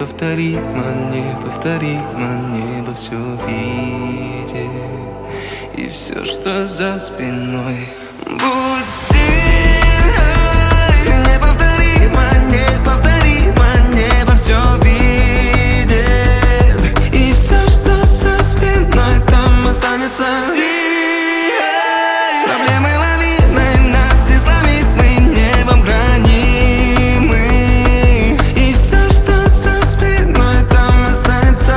неповторимо, неповторимо, небо все видит. И все, что за спиной. Будь сильной, неповторимо, неповторимо, небо все видит. И все, что за спиной, там останется. Проблемы лавиной нас не сломит, мы небом хранимы. И все, что за спиной, там останется.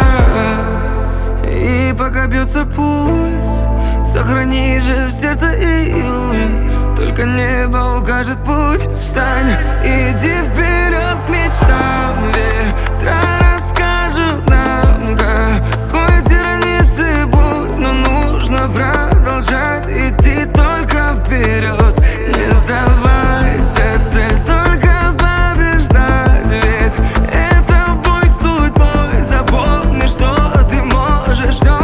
И пока бьется пульс, сохрани же в сердце июль. Только небо укажет путь. Встань, иди вперед к мечтам. Ветра расскажут нам, какой тернистый путь. Но нужно продолжать идти только вперед. Не сдавайся, цель только побеждать. Ведь это бой с судьбой. Запомни, что ты можешь все.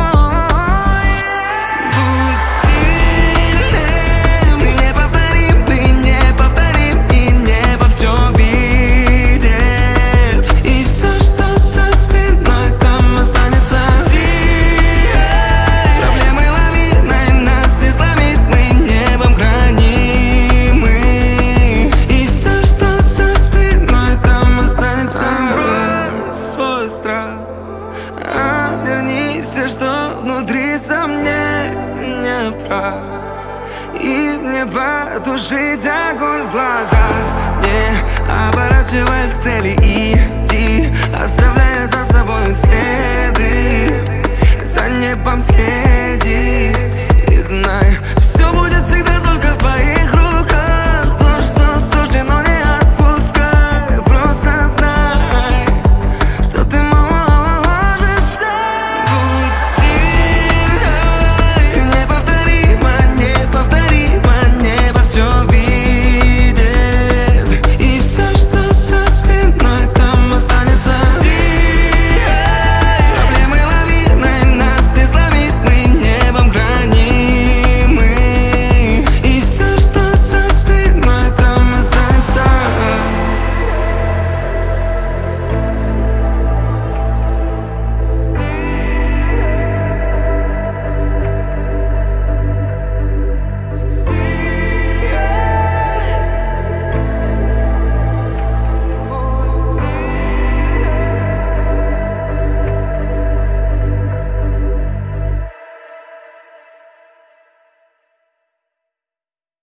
Верни все, что внутри сомнения в прах. И мне потушить огонь в глазах. Не оборачиваясь к цели, иди, оставляя за собой след.